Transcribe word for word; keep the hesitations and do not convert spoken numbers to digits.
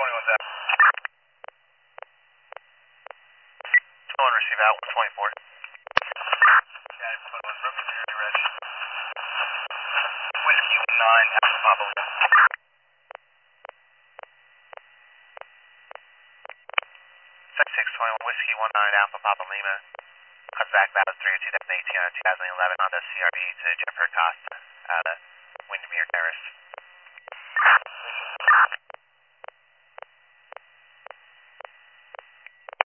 twenty-one's out. twenty-one receive out, one twenty-four. Yeah, twenty-one, Brooklyn, you're ready. Whiskey one nine, Alpha Papa Lima. six twenty-one, Whiskey one nine, Alpha Papa Lima. Zach Bowers, three oh two, eighteen on twenty eleven Honda C R V to Jennifer Costa out of Windermere Terrace.